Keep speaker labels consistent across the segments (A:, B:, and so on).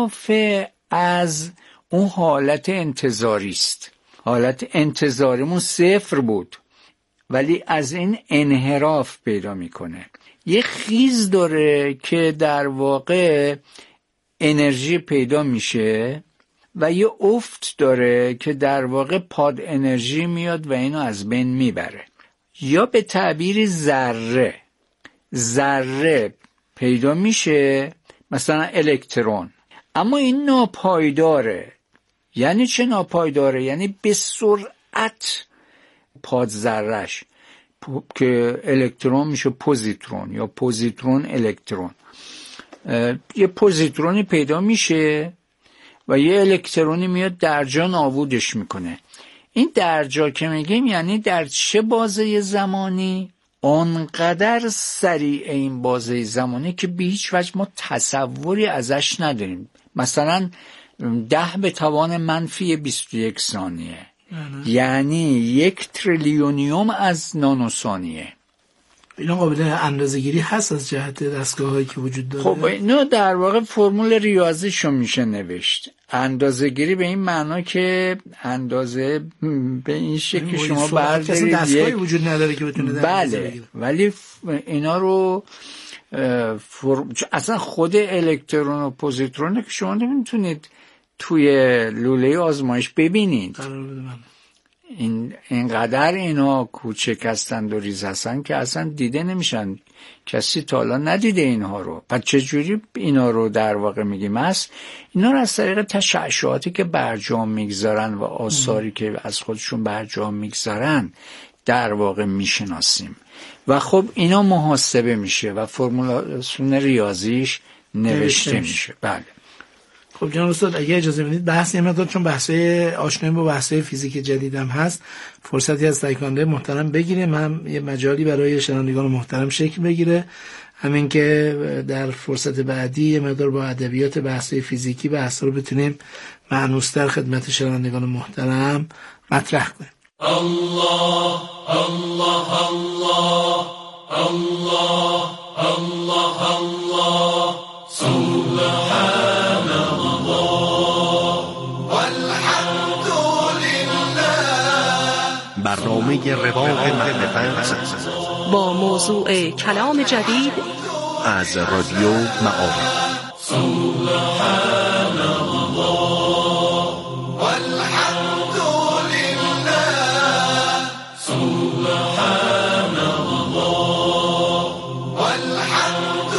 A: انحراف از اون حالت انتظاری است. حالت انتظاریمون 0 بود، ولی از این انحراف پیدا میکنه. یه خیز داره که در واقع انرژی پیدا میشه و یه افت داره که در واقع پاد انرژی میاد و اینو از بین میبره. یا به تعبیر ذره پیدا میشه، مثلا الکترون، اما این ناپایداره. یعنی چه ناپایداره؟ یعنی به سرعت پاد ذره‌اش که الکترون میشه پوزیترون یا پوزیترون الکترون، یه پوزیترونی پیدا میشه و یه الکترونی میاد درجا نابودش میکنه. این درجا که میگیم یعنی در چه بازه زمانی؟ آنقدر سریع این بازه زمانی که به هیچ وجه ما تصوری ازش نداریم. مثلا 10⁻⁻21 ثانیه، یعنی 1 تریلیونیوم از نانوثانیه.
B: اینا قابل اندازه‌گیری هست از جهت دستگاه‌هایی که وجود داره؟
A: خب اینا در واقع فرمول ریاضیشو میشه نوشت. اندازه‌گیری به این معنا که اندازه به این شکل شما بردارید
B: دستگاهی وجود نداره که بتونه
A: بله، ولی اینا رو اصلا خود الکترون و پوزیترون که شما نمیتونید توی لوله آزمایش ببینید. اینقدر اینا کوچک هستند و ریز هستند که اصلا دیده نمیشن. کسی تا حالا ندیده اینها رو. پس چجوری اینا رو در واقع میگیم هست؟ اینا رو از طریق تشعشعاتی که برجام میگذارن و آثاری که از خودشون برجام میگذارن در واقع میشناسیم و خب اینا محاسبه میشه و فرمولاسیون ریاضیش نوشته میشه. بله.
B: خب جناب استاد اگه اجازه بدید بحث یه مقدار، چون بحث‌های آشنایی با بحث‌های فیزیک جدیدم هست، فرصتی از تایکوانده محترم بگیریم، هم یه مجالی برای شنوندگان محترم شکل بگیره، همین که در فرصت بعدی یه مقدار با ادبیات بحث‌های فیزیکی بحث رو بتونیم معنوس‌تر خدمت شنوندگان محترم مطرح کنیم.
C: الله الله الله الله الله الله سبحان الله والحمد لله.
D: برنامه رواق معرفت
E: با موضوع کلام جدید
D: از رادیو معارف.
C: سبحان الله والحمد لله. سبحان الله والحمد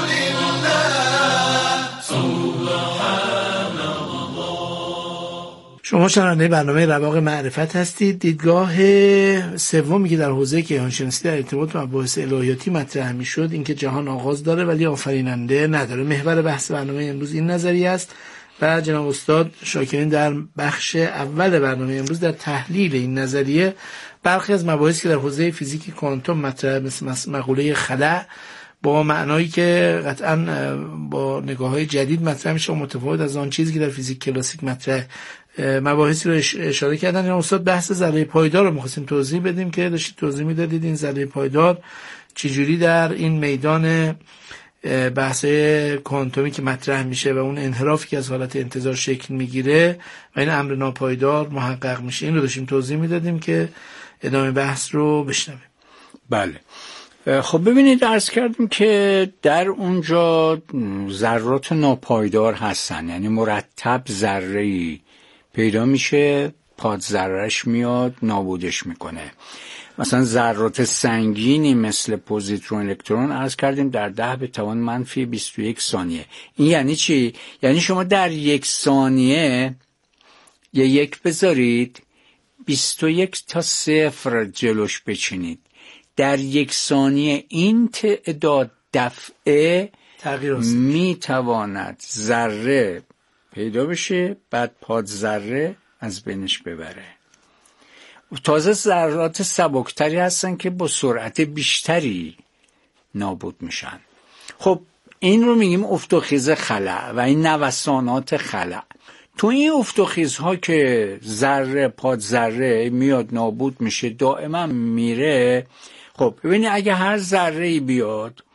C: لله. سبحان الله.
B: شما شنونده برنامه رواق معرفت هستید. دیدگاه سومی که در حوزه کیهانشناسی در ارتباط با مباحث الهیاتی مطرح می‌شد این که جهان آغاز داره ولی آفریننده نداره. محور بحث برنامه امروز این نظریه است و جناب استاد شاکرین در بخش اول برنامه امروز در تحلیل این نظریه برخی از مباحثی که در حوزه فیزیک کوانتوم مطرح مثل مقوله خلأ با معنایی که قطعاً با نگاه‌های جدید مطرح میشه و متفاوت از آن چیزی که در فیزیک کلاسیک مطرح مباحثی رو اشاره کردن. این استاد بحث ذره پایدار رو می‌خواستیم توضیح بدیم که داشتید توضیح میدادید این ذره پایدار چجوری در این میدان بحث کوانتومی که مطرح میشه و اون انحرافی که از حالت انتظار شکل میگیره و این امر ناپایدار محقق میشه، این رو داشتیم توضیح میدادیم که ادامه بحث رو بشنویم.
A: بله. خب ببینید عرض کردیم که در اونجا ذرات ناپایدار هستن، یعنی مرتب ذره‌ای پیدا میشه، پاد ذره‌اش میاد نابودش میکنه. مثلا ذرات سنگینی مثل پوزیترون الکترون عرض کردیم در 10⁻⁻21 ثانیه. این یعنی چی؟ یعنی شما در 1 ثانیه یه 1 بذارید 21 تا 0 جلوش بچینید، در 1 ثانیه این تعداد دفعه میتواند ذره پیدا بشه، بعد پاد ذره از بینش ببره. تازه ذرات سبکتری هستن که با سرعت بیشتری نابود میشن. خب این رو میگیم افت و خیز خلأ و این نوسانات خلأ. تو این افت و خیزها که ذره پاد ذره میاد نابود میشه، دائما میره. خب ببینید اگه هر ذره‌ای بیاد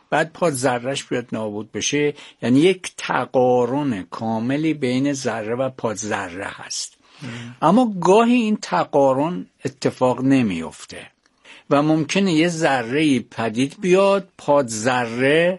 A: بعد پاد ذرهش بیاد نابود بشه. یعنی یک تقارن کاملی بین ذره و پاد ذره هست. اما گاهی این تقارن اتفاق نمیفته و ممکنه یه ذره پدید بیاد، پاد ذره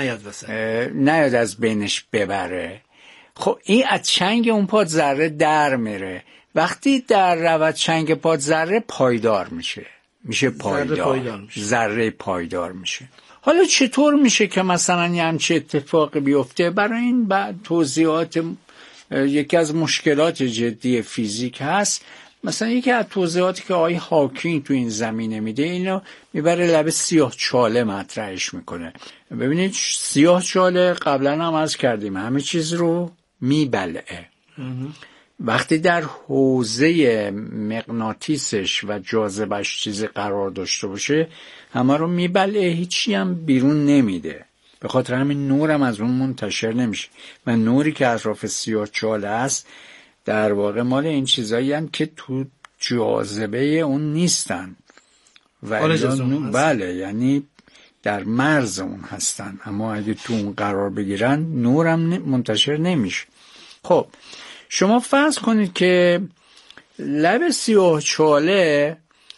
A: نیاد از بینش ببره. خب این از چنگ اون پاد ذره در میره. وقتی در رود چنگ پاد ذره پایدار میشه پایدار، ذره پایدار میشه. حالا چطور میشه که مثلا یه همچه اتفاقی بیفته؟ برای این بعد توضیحات، یکی از مشکلات جدی فیزیک هست. مثلا یکی از توضیحاتی که آقای هاکینگ تو این زمینه میده، اینو میبره لب سیاه‌چاله مطرحش میکنه. ببینید سیاه‌چاله قبلا هم عرض کردیم همه چیز رو میبلعه. وقتی در حوزه مغناطیسش و جاذبش چیزی قرار داشته باشه همه رو میبلعه، هیچی هم بیرون نمیده. به خاطر همین نور هم از اون منتشر نمیشه و نوری که اطراف سیاه‌چاله است در واقع مال این چیزایی هستند که تو جاذبه اون نیستن و بله، یعنی در مرز اون هستن، اما اگه تو اون قرار بگیرن نورم منتشر نمیشه. خب شما فرض کنید که لب سیاه‌چاله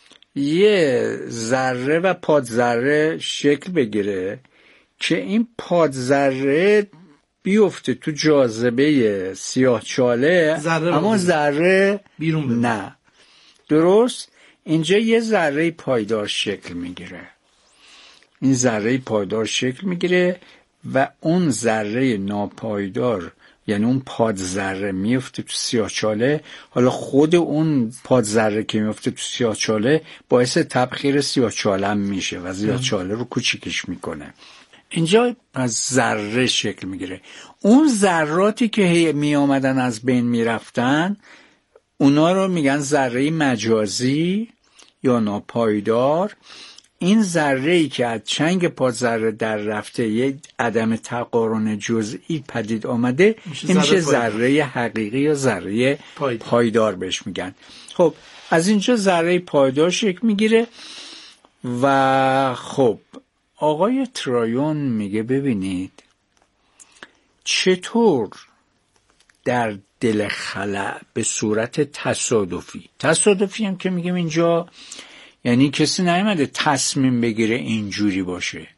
A: یه ذره و پاد ذره شکل بگیره که این پاد ذره بیفته تو جاذبه سیاه‌چاله اما ذره
B: بیرون
A: نه. درست اینجا یه ذره پایدار شکل میگیره. این ذره پایدار شکل میگیره و اون ذره ناپایدار، یعنی اون پاد ذره میفته تو سیاه‌چاله. حالا خود اون پاد ذره که میفته تو سیاه‌چاله باعث تبخیر سیاه‌چاله میشه و سیاه‌چاله رو کوچیکش میکنه. اینجا از ذره شکل میگیره. اون ذراتی که می آمدن از بین میرفتن اونا رو میگن ذره مجازی یا ناپایدار. این ذره‌ای که از چنگ پاد ذره در رفته یک عدم تقارن جزئی پدید آمده این میشه ذره حقیقی یا ذره پایدار بهش میگن. خب از اینجا ذره پایدار شکل میگیره و خب آقای ترایون میگه ببینید چطور در دل خلأ به صورت تصادفی هم که میگیم اینجا یعنی کسی نیامده تصمیم بگیره اینجوری باشه،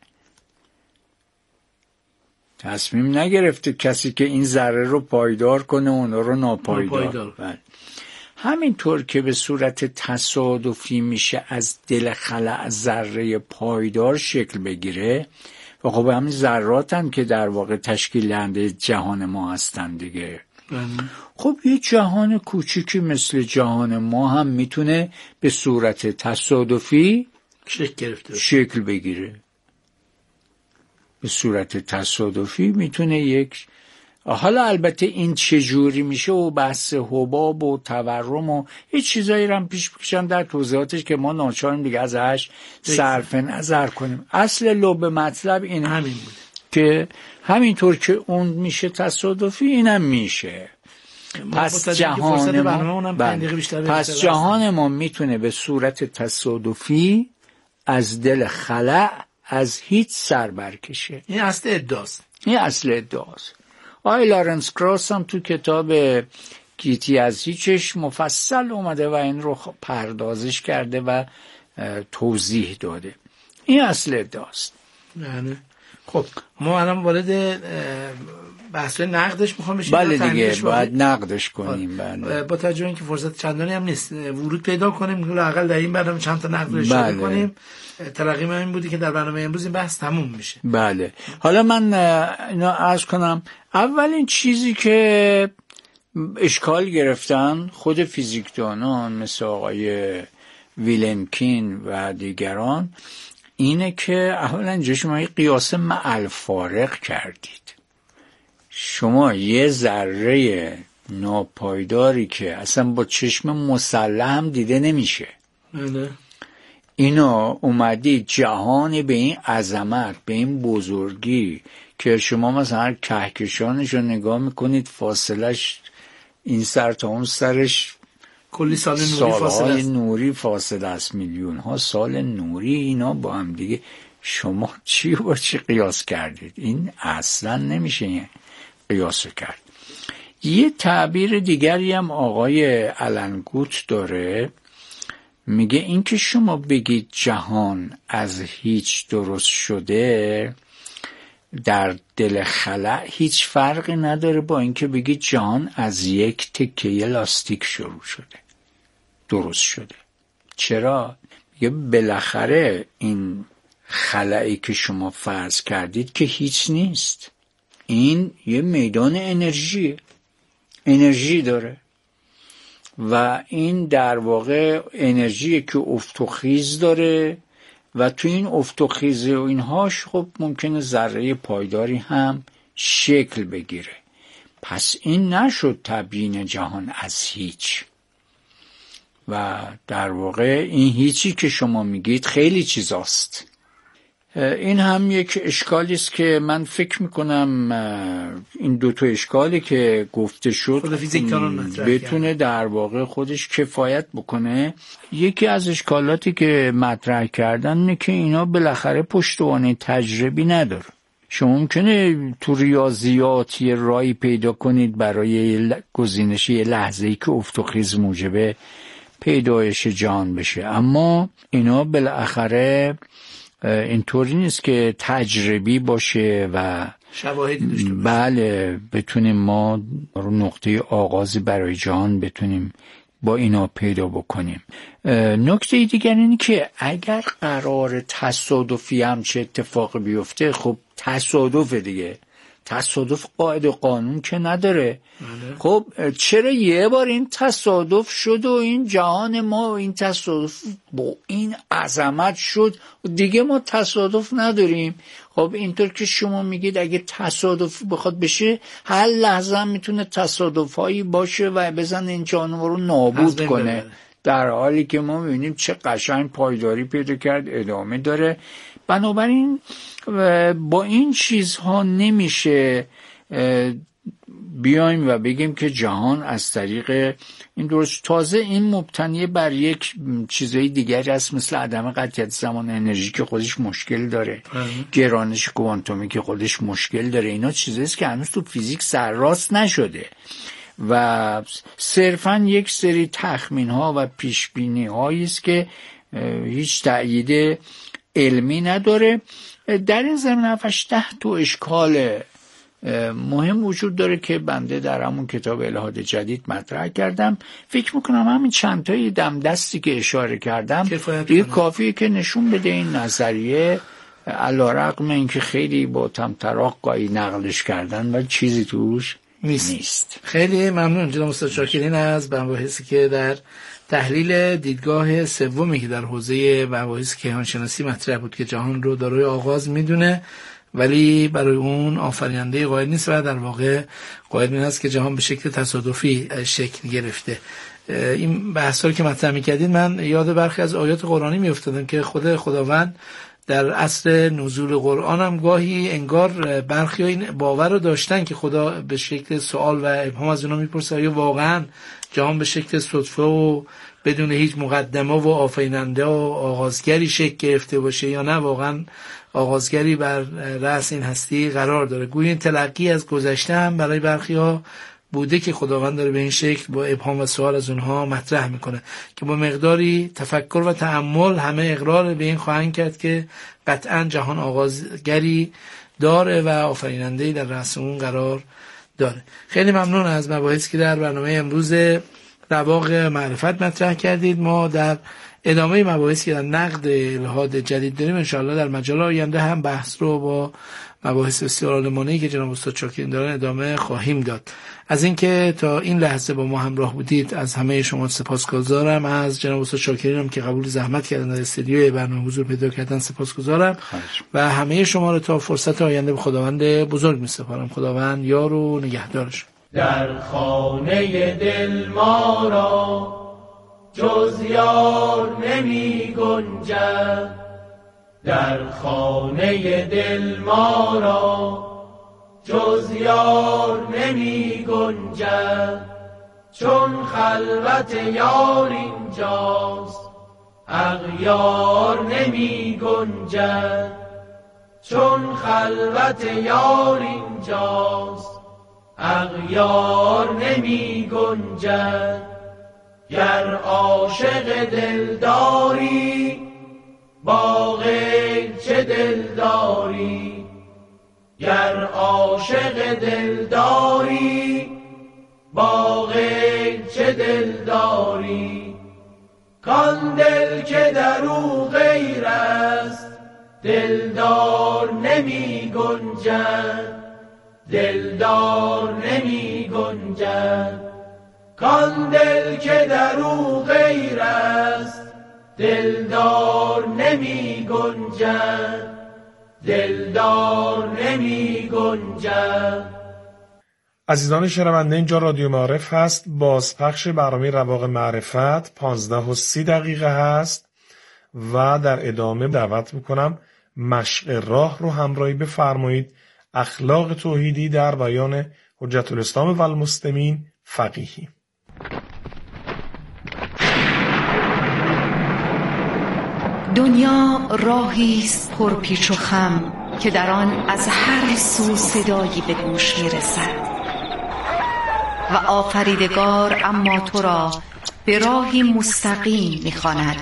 A: تصمیم نگرفته کسی که این ذره رو پایدار کنه اونا رو ناپایدار. همینطور که به صورت تصادفی میشه از دل خلأ ذره پایدار شکل بگیره و خب همین ذراتن که در واقع تشکیل دهنده جهان ما هستن دیگه. خب یه جهان کوچیکی مثل جهان ما هم میتونه به صورت تصادفی شکل بگیره. به صورت تصادفی میتونه یک، حالا البته این چجوری میشه و بحث حباب و تورم و هیچ چیزایی رو هم پیش بکشن در توضیحاتش که ما ناچاریم دیگه ازش صرف نظر کنیم. اصل لب مطلب این همین بود که همینطور که اون میشه تصادفی اینم میشه. پس جهان ما میتونه به صورت تصادفی از دل خلأ از هیچ سر برکشه.
B: این اصل
A: ادعاست. آقای لارنس کراس هم تو کتاب گیتی از هیچش مفصل اومده و این رو پردازش کرده و توضیح داده. این اصل ادعاست.
B: خب ما الان وارد بحث نقدش میخوام بشیم.
A: بله دیگه باید نقدش کنیم.
B: بله. با توجه اینکه فرصت چندانی هم نیست ورود پیدا کنیم، لااقل در این برنامه چند تا نقد رو اشاره کنیم. ترقی من این بودی که در برنامه امروز این بحث تموم میشه.
A: بله. حالا من اینا عرض کنم. اولین چیزی که اشکال گرفتن خود فیزیکدانان مثل آقای ویلنکین و دیگران اینه که اولا اینجا شما یه قیاس مع الفارق کردید. شما یه ذره ناپایداری که اصلا با چشم مسلح هم دیده نمیشه، اینا اومدید جهان به این عظمت، به این بزرگی که شما مثلا هر کهکشانش رو نگاه میکنید فاصلش این سر تا اون سرش
B: کلی سالهای نوری
A: فاصله است، میلیون ها سال نوری، اینا با هم دیگه شما چی با چی قیاس کردید؟ این اصلا نمیشه قیاس کرد. یه تعبیر دیگری هم آقای النگوت داره، میگه این که شما بگید جهان از هیچ درست شده در دل خلأ هیچ فرقی نداره با اینکه بگید جهان از یک تکه لاستیک شروع شده درست شده. چرا؟ میگه بالاخره این خلأی که شما فرض کردید که هیچ نیست، این یه میدان انرژی داره و این در واقع انرژی که افت و خیز داره و تو این افت و خیز و اینهاش خب ممکنه ذره پایداری هم شکل بگیره. پس این نشد تبیین جهان از هیچ، و در واقع این هیچی که شما میگید خیلی چیزاست. این هم یک اشکالی است که من فکر میکنم این دو تا اشکالی که گفته شد بتونه در واقع خودش کفایت بکنه. یکی از اشکالاتی که مطرح کردن اینه که اینا بالاخره پشتوانه تجربی نداره. شما ممکنه تو ریاضیات یه راهی پیدا کنید برای گزینش یه لحظه‌ای که افت و خیز موجب پیدایش جهان بشه، اما اینا بالاخره اینطوری نیست که تجربی باشه و
B: شواهدی داشته باشه.
A: بله بتونیم ما رو نقطه آغازی برای جهان بتونیم با اینا پیدا بکنیم. نکته دیگر اینه که اگر قرار تصادفی هم چه اتفاقی بیفته، خب تصادف دیگه، تصادف قاعده و قانون که نداره. خب چرا یه بار این تصادف شد و این جهان ما این تصادف با این عظمت شد دیگه ما تصادف نداریم؟ خب اینطور که شما میگید اگه تصادفی بخواد بشه هر لحظه هم میتونه تصادفایی باشه و بزن این جهان ما رو نابود کنه، در حالی که ما میبینیم چه قشنگ پایداری پیدا کرد، ادامه داره. بنابراین با این چیزها نمیشه بیایم و بگیم که جهان از طریق این درست. تازه این مبتنی بر یک چیزای دیگری است، مثل عدم قطعیت زمان انرژی که خودش مشکل داره، گرانش کوانتومی که خودش مشکل داره. اینا چیزاییست که هنوز تو فیزیک سرراست نشده و صرفاً یک سری تخمین ها و پیش بینی هایی است که هیچ تأیید علمی نداره. در این زمینه 7-10 تا اشکال مهم وجود داره که بنده در همون کتاب الهاد جدید مطرح کردم. فکر میکنم همین چند تایی دم دستی که اشاره کردم دیگه کافیه که نشون بده این نظریه علیرغم اینکه خیلی با طمطراق گاهی نقلش کردن و چیزی توش نیست.
B: خیلی ممنون جناب استاد شاکرین از مباحثی که در تحلیل دیدگاه سومی که در حوزه مباحث کیهانشناسی مطرح بود که جهان رو دارای آغاز میدونه ولی برای اون آفریننده قائل نیست و در واقع قائل این است که جهان به شکل تصادفی شکل گرفته. این بحثا که مطرح می‌کردید من یاد برخی از آیات قرآنی می‌افتادم که خداوند در عصر نزول قرآن هم گاهی انگار برخی این باور رو داشتن که خدا به شکل سوال و ابهام از اونا میپرسه آیا واقعا جهان به شکل صدفه و بدون هیچ مقدمه و آفریننده و آغازگری شکل گرفته باشه یا نه واقعا آغازگری بر رأس این هستی قرار داره. گویا این تلقی از گذشته هم برای برخی ها بوده که خداوند داره به این شکل با ابهام و سوال از اونها مطرح میکنه که با مقداری تفکر و تأمل همه اقرار به این خواهند کرد که قطعا جهان آغازگری داره و آفریننده‌ای در رأس اون قرار داره. خیلی ممنون از مباحثی که در برنامه امروز رواق معرفت مطرح کردید. ما در ادامه مباحثی که در نقد الهاد جدید داریم انشاءالله در مجال آینده هم بحث رو با مباحث بسیار عالمانه‌ای که جناب استاد شاکرین دارن ادامه خواهیم داد. از اینکه تا این لحظه با ما همراه بودید از همه شما سپاسگزارم. از جناب استاد شاکرین هم که قبول زحمت کردن در استودیوی برنامه حضور پیدا کردن سپاسگزارم و همه شما رو تا فرصت آینده به خداوند بزرگ می‌سپارم. خداوند یار و نگهدارش.
C: در خانه دل ما را جز یار نمی گنجد، در خانه دل ما را جز یار نمی گنجد، چون خلوت یار اینجاست اغیار نمی گنجد، چون خلوت یار اینجاست اغیار نمی گنجد. گر عاشق دلداری با غیر چه دلداری، گر عاشق دلداری با غیر چه دلداری. کان دل که در او غیر است دلدار نمی گنجد، دلدار نمی گنجد. کان دل که در او غیر است دلدار نمی گنجد، دلدار نمی گنجد.
F: عزیزان شنونده، اینجا رادیو معارف هست. بازپخش برنامه رواق معرفت 15:30 هست و در ادامه دعوت میکنم مشق راه رو همراهی بفرمایید. اخلاق توحیدی در بیان حجت الاسلام و المسلمین فقیهی.
G: دنیا راهی است پرپیچ و خم که در آن از هر سو صدایی به گوش میرسد و آفریدگار اما تو را به راهی مستقیم میخواند.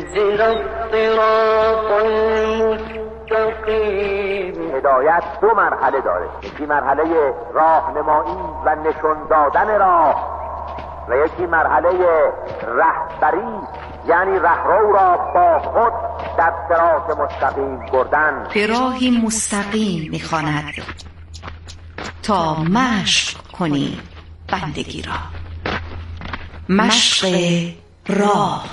H: هدایت دو مرحله داره، یکی مرحله راهنمایی و نشون دادن راه و یکی مرحله رهبری، یعنی رهرو را با خود در صراط مستقیم بردن.
G: به راهی مستقیم میخواند تا مشق کنی بندگی را. مشق راه.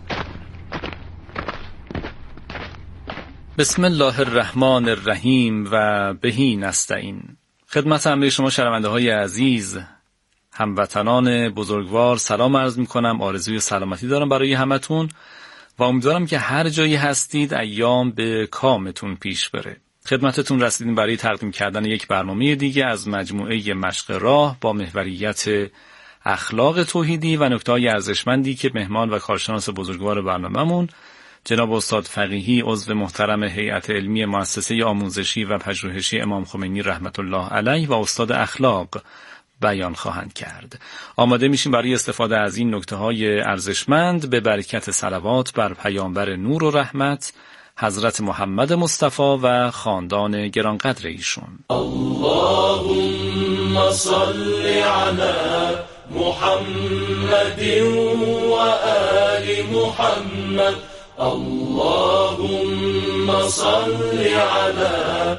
I: بسم الله الرحمن الرحیم و بهی نستعین. خدمت همه شما شنونده های عزیز، هموطنان بزرگوار سلام عرض می کنم. آرزوی سلامتی دارم برای همتون و امیدوارم که هر جایی هستید ایام به کامتون پیش بره. خدمتتون رسیدیم برای تقدیم کردن یک برنامه دیگه از مجموعه مشق راه با محوریت اخلاق توحیدی و نکته‌های ارزشمندی که مهمان و کارشناس بزرگوار برنامه‌مون جناب استاد فقیهی، عضو محترم هیئت علمی مؤسسه آموزشی و پژوهشی امام خمینی رحمت الله علیه و استاد اخلاق بیان خواهند کرد. آماده میشیم برای استفاده از این نکته‌های ارزشمند به برکت صلوات بر پیامبر نور و رحمت حضرت محمد مصطفی و خاندان گرانقدر ایشون.
C: اللهم صل علی محمد و آل محمد. اللهم صل علی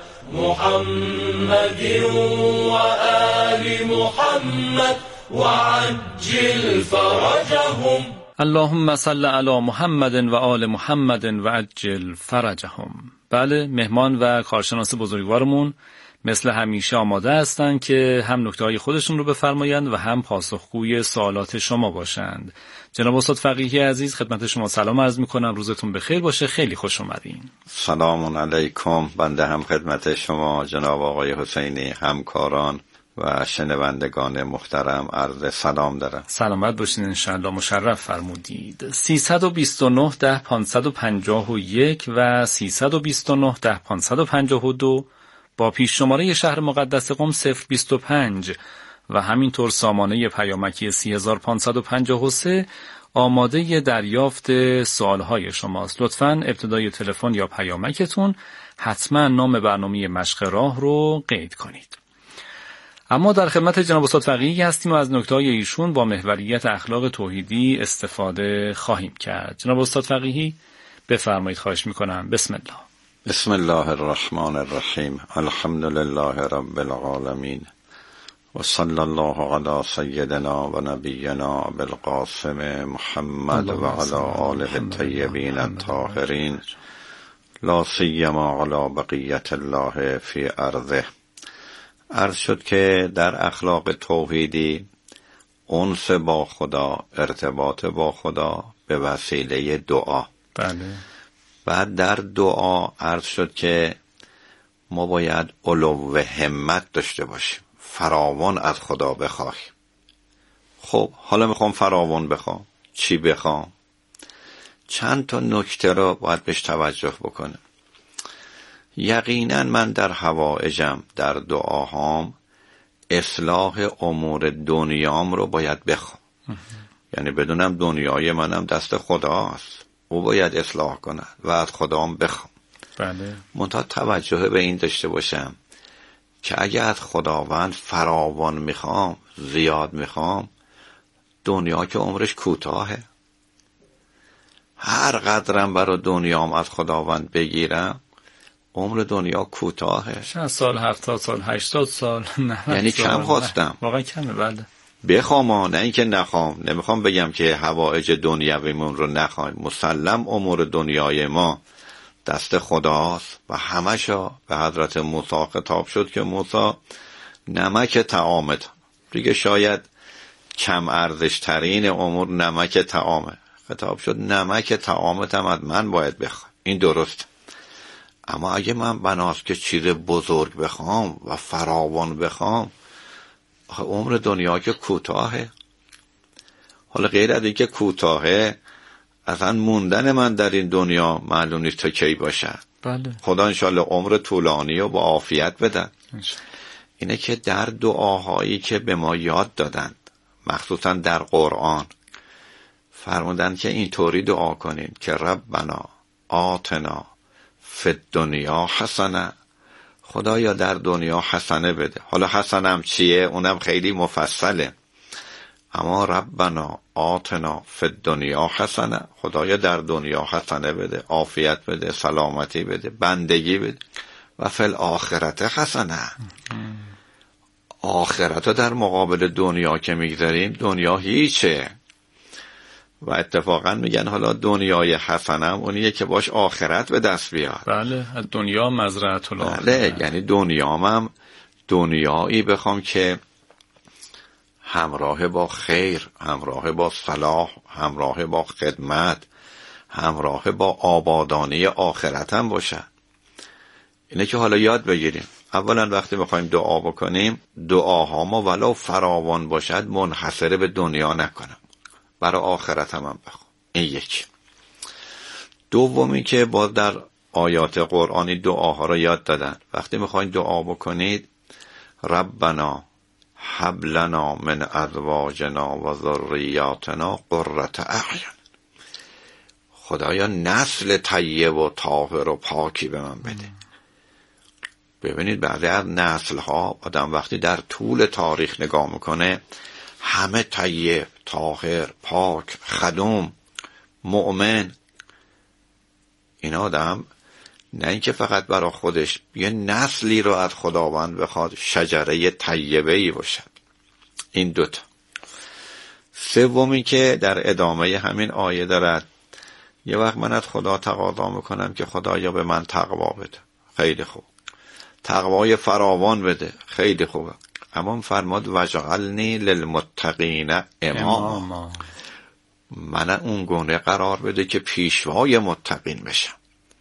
C: محمد و آل محمد و عجل فرجهم.
I: اللهم صل علی محمد و آل محمد و عجل فرجهم. بله، مهمان و کارشناس بزرگوارمون مثل همیشه آماده هستند که هم نکته‌های خودشون رو بفرمایند و هم پاسخگوی سوالات شما باشند. جناب استاد فقیهی عزیز، خدمت شما سلام عرض می‌کنم. روزتون بخیر باشه. خیلی خوش اومدین.
J: سلام علیکم. بنده هم خدمت شما جناب آقای حسینی، همکاران و شنوندگان محترم عرض سلام دارم.
I: سلامت باشین انشاءالله. مشرف فرمودید. 329 10 551 و 329 10 552 با پیش شماره شهر مقدس قم 025 و همینطور سامانه پیامکی 3553 آماده دریافت سوالهای شماست. لطفاً ابتدای تلفن یا پیامکتون حتما نام برنامه مشق راه رو قید کنید. اما در خدمت جناب استاد فقیهی هستیم و از نکته‌های ایشون با محوریت اخلاق توحیدی استفاده خواهیم کرد. جناب استاد فقیهی بفرمایید، خواهش میکنم. بسم الله.
J: بسم الله الرحمن الرحیم. الحمد لله رب العالمین و صلی الله علی سیدنا و نبینا بالقاسم محمد و علی آله الطیبین الطاهرین لا سیما علی بقیت الله فی ارضه. عرض شد که در اخلاق توحیدی انس با خدا، ارتباط با خدا به وسیله دعا.
I: بله.
J: بعد در دعا عرض شد که ما باید علو همت داشته باشیم، فراوان از خدا بخواهیم. خب حالا میخوام فراوان بخوام. چی بخوام؟ چند تا نکته رو باید بهش توجه بکنه. یقینا من در حوائجم، در دعاهام، اصلاح امور دنیام رو باید بخوام. یعنی بدونم دنیای منم دست خداست، او باید اصلاح کنه و از خدام بخوام.
I: بله.
J: منتها توجه به این داشته باشم که اگه از خداوند فراوان میخوام، زیاد میخوام، دنیا که عمرش کوتاهه. هر قدرم برای دنیام از خداوند بگیرم، عمر دنیا کوتاهه.
I: 60 سال، 70 سال، 80 سال،
J: یعنی کم خواستم.
I: واقعا کمه. بله.
J: بخوام، نه اینکه نخوام. نمیخوام بگم که حوائج دنیویمون رو نخوایم. مسلم امور دنیای ما دست خداست و همشا به حضرت موسی خطاب شد که موسی نمک طعامت. دیگه شاید کم ارزش ترین امور نمک طعامه. خطاب شد نمک طعامت هم از من باید بخوام. این درست. اما اگه من بناست که چیز بزرگ بخوام و فراوان بخوام، عمر دنیا که کوتاهه. حالا غیر از این که کوتاهه، اصلا موندن من در این دنیا معلوم نیست تا کی باشه.
I: بله.
J: خدا انشالله عمر طولانی و با عافیت بدن. اینه که در دعاهایی که به ما یاد دادن، مخصوصا در قرآن، فرمودن که اینطوری دعا کنین که ربنا آتنا فی الدنیا حسنه. خدایا در دنیا حسنه بده. حالا حسنه هم چیه؟ اونم خیلی مفصله. اما ربنا آتنا فی الدنیا حسنه، خدایا در دنیا حسنه بده، عافیت بده، سلامتی بده، بندگی بده. و فی الاخرت حسنه. آخرت در مقابل دنیا که میگذاریم، دنیا هیچه. و اتفاقا میگن حالا دنیای حسنه هم اونیه که باش آخرت به دست بیاد.
I: بله. دنیا مزرعه الاخره.
J: بله. یعنی دنیام هم دنیایی بخوام که همراه با خیر، همراه با صلاح، همراه با خدمت، همراه با آبادانی آخرت هم باشه. اینه که حالا یاد بگیریم. اولا وقتی میخوایم دعا بکنیم، دعاها ما ولو فراوان باشد منحصر به دنیا نکنم، برای آخرت هم بخوام. این یک. دومی که باز در آیات قرآنی دعاها رو یاد دادن. وقتی میخواین دعا بکنید، ربنا هب لنا من ازواجنا و ذریاتنا قرة اعین. خدایا نسل طیب و طاهر و پاکی به من بده. ببینید بعضی از نسل ها آدم وقتی در طول تاریخ نگاه میکنه، همه طیب، طاهر، پاک، خدوم، مؤمن. این آدم نه اینکه فقط برای خودش یه نسلی رو از خداوند بخواد، شجره طیبه ای باشد. این دوتا. سومی که در ادامه همین آیه دارد، یه وقت من از خدا تقاضا میکنم که خدایا به من تقوا بده. خیلی خوب. تقوای فراوان بده. خیلی خوبه. اما فرماد وجعلنی للمتقین اماما. من اون گونه قرار بده که پیشوای متقین بشم.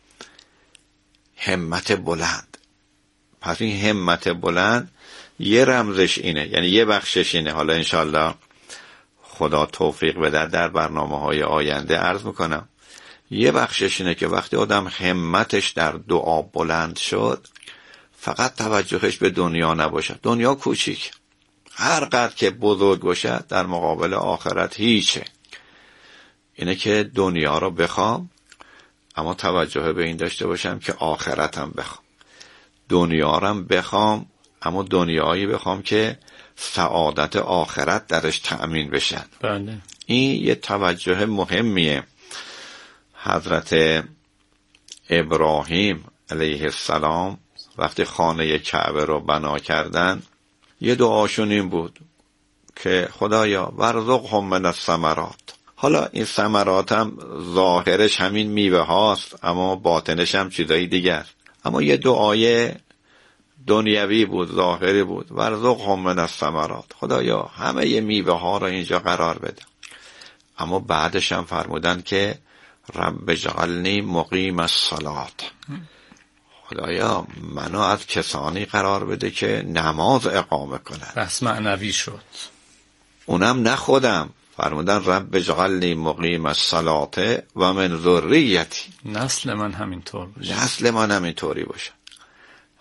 J: همت بلند. پس این همت بلند یه رمزش اینه، یعنی یه بخشش اینه. حالا انشالله خدا توفیق بده در برنامه‌های آینده عرض میکنم. یه بخشش اینه که وقتی آدم همتش در دعا بلند شد، فقط توجهش به دنیا نباشه. دنیا کوچیک، هر قدر که بزرگ باشه در مقابل آخرت هیچه. اینه که دنیا رو بخوام، اما توجه به این داشته باشم که آخرتم بخوام. دنیا رو بخوام، اما دنیایی بخوام که سعادت آخرت درش تأمین بشن.
I: بله.
J: این یه توجه مهمیه. حضرت ابراهیم علیه السلام وقتی خانه کعبه رو بنا کردن، یه دعاشون این بود که خدایا ورزقهم من الثمرات. حالا این ثمرات هم ظاهرش همین میوه هاست، اما باطنش هم چیزایی دیگه است. اما یه دعای دنیوی بود، ظاهری بود. ورزقهم من الثمرات. خدایا همه ی میوه ها رو اینجا قرار بده. اما بعدش هم فرمودن که رب اجعلنی مقیم الصلاة. خدایا منو از کسانی قرار بده که نماز اقامه کنن.
I: بس معنوی شد.
J: اونم نه خودم. فرمودن رب اجعلنی مقیم الصلاة و من ذریتی.
I: نسل من همینطور باشه.
J: نسل من همینطوری باشه.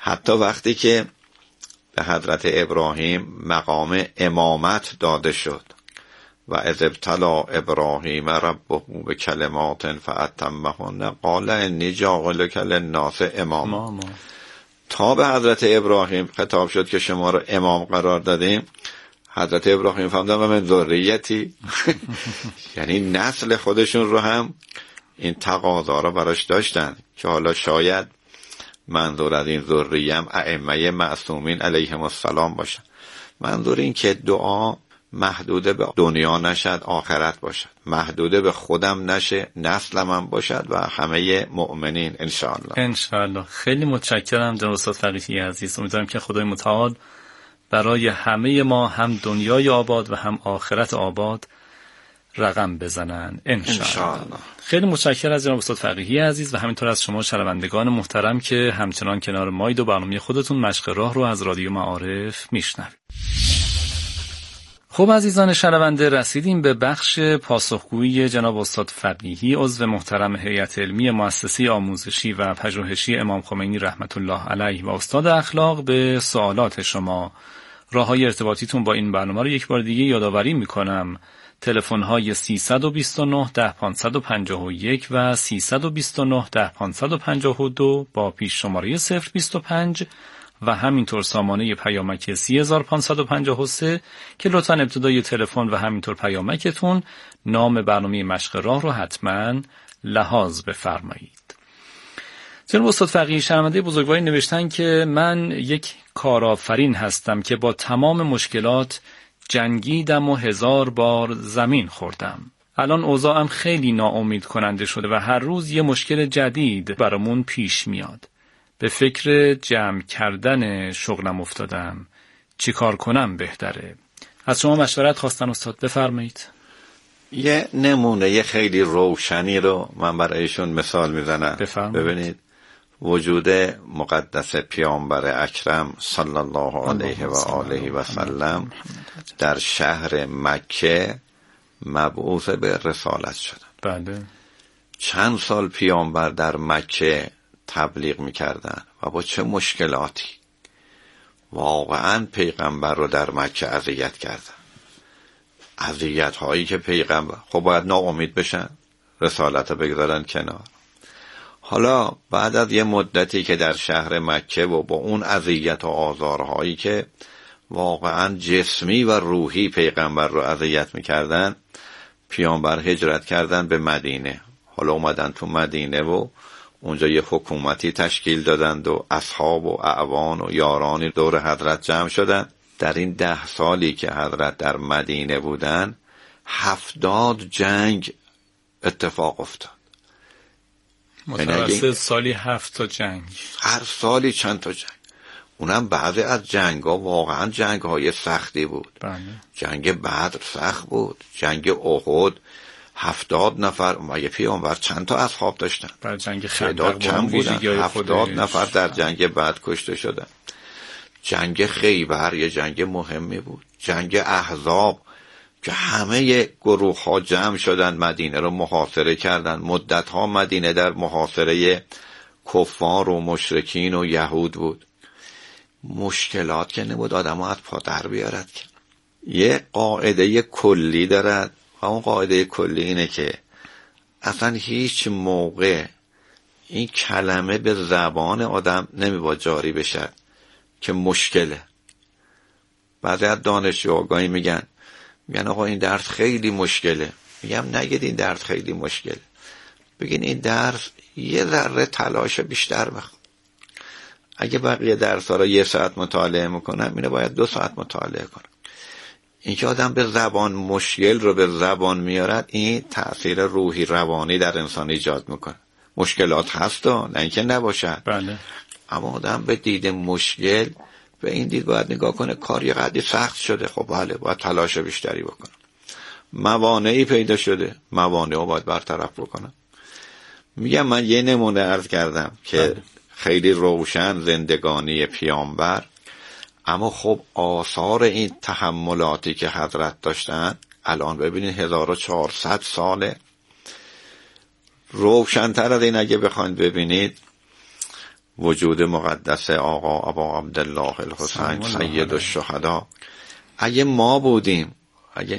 J: حتی وقتی که به حضرت ابراهیم مقام امامت داده شد و اذ ابتلی ابراهیم ربه به کلمات فاتمهن قال انی جاعلک للناس اماما، تا به حضرت ابراهیم خطاب شد که شما رو امام قرار دادیم، حضرت ابراهیم فهمیدن و من ذریتی یعنی نسل خودشون رو هم این تقاضا رو براش داشتن که حالا شاید منظور از این ذریم ائمه معصومین علیهم السلام باشن. منظور این که دعا محدود به دنیا نشد، آخرت باشد، محدود به خودم نشه، نسلم هم باشد و همه مؤمنین انشاءالله.
I: خیلی متشکرم جناب استاد فقیهی عزیز. امیدوارم که خدای متعال برای همه ما هم دنیای آباد و هم آخرت آباد رقم بزنن انشاءالله. خیلی متشکرم از جناب استاد فقیهی عزیز و همینطور از شما شنوندگان محترم که همچنان کنار ماید و برنامه خودتون مشق راه رو از رادیو معارف میشنوید. خب عزیزان شنونده، رسیدیم به بخش پاسخگویی جناب استاد فقیهی، عضو محترم هیئت علمی مؤسسه آموزشی و پژوهشی امام خمینی رحمت الله علیه و استاد اخلاق به سوالات شما. راههای ارتباطیتون با این برنامه رو یک بار دیگه یادآوری میکنم. تلفن‌های 329 10 551 و 329 10 552 با پیش شماره 025 و همینطور سامانه پیامک 3553 که لطفاً ابتدای تلفن و همینطور پیامکتون نام برنامه مشق راه رو حتماً لحاظ بفرمایید. جناب استاد فقیهی شنونده بزرگواری نوشتن که من یک کارآفرین هستم که با تمام مشکلات جنگیدم و 1000 بار زمین خوردم. الان اوضاعم خیلی ناامید کننده شده و هر روز یه مشکل جدید برامون پیش میاد. به فکر جمع کردن شغلم افتادم. چی کار کنم بهتره؟ از شما مشورت خواستن استاد، بفرمایید.
J: یه نمونه خیلی روشنی رو من برایشون مثال میزنم. ببینید وجود مقدس پیامبر اکرم صلی الله علیه و آله و سلم در شهر مکه مبعوث به رسالت شدن.
I: بله.
J: چند سال پیامبر در مکه تبلیغ میکردن و با چه مشکلاتی. واقعا پیغمبر رو در مکه اذیت کردن، اذیت هایی که پیغمبر خب باید ناامید بشن، رسالت رو بگذارن کنار. حالا بعد از یه مدتی که در شهر مکه و با اون اذیت و آزارهایی که واقعا جسمی و روحی پیغمبر رو اذیت میکردن، پیامبر هجرت کردن به مدینه. حالا اومدن تو مدینه و اونجا یه حکومتی تشکیل دادند و اصحاب و اعوان و یارانی دور حضرت جمع شدن. در این 10 سالی که حضرت در مدینه بودن 70 جنگ اتفاق افتاد.
I: متوسط سالی 7 تا جنگ،
J: هر سالی چند تا جنگ. اونم بعضی از جنگ ها واقعا جنگ های سختی بود.
I: بله.
J: جنگ بدر سخت بود، جنگ احد 70 نفر مگه پیامبر چند تا اصحاب داشتن؟
I: بر جنگ خندق
J: کم بودن، 70 نفر در جنگ بعد کشته شدن. جنگ خیبر یه جنگ مهمی بود. جنگ احزاب که همه گروه ها جمع شدن مدینه رو محاصره کردن. مدت ها مدینه در محاصره کفار و مشرکین و یهود بود. مشکلات که نبود آدم ها از پا در بیارد. که یه قاعده کلی دارد و اون قاعده کلی اینه که اصلا هیچ موقع این کلمه به زبان آدم نمیباید جاری بشه که مشکله. بعضی از دانشجوها میگن آقا این درس خیلی مشکله. میگم نگید این درس خیلی مشکله، بگین این درس یه ذره تلاش بیشتر بخواد. اگه بقیه درس ها رو 1 ساعت مطالعه میکنم، اینو باید 2 ساعت مطالعه کنم. این که آدم به زبان مشکل رو به زبان میارد، این تأثیر روحی روانی در انسان ایجاد میکنه. مشکلات هست نه اینکه نباشد.
I: بله.
J: اما آدم به دید مشکل به این دید باید نگاه کنه کار یه قدری سخت شده، خب بله باید تلاش بیشتری بکنم. موانعی پیدا شده، موانع رو باید برطرف بکنم. میگم من یه نمونه عرض کردم که خیلی روشن زندگانی پیامبر، اما خب آثار این تحملاتی که حضرت داشتن الان ببینید 1400 ساله. روشن‌تر از این اگه بخواید ببینید، وجود مقدس آقا ابا عبدالله الحسین سید الشهدا. اگه ما بودیم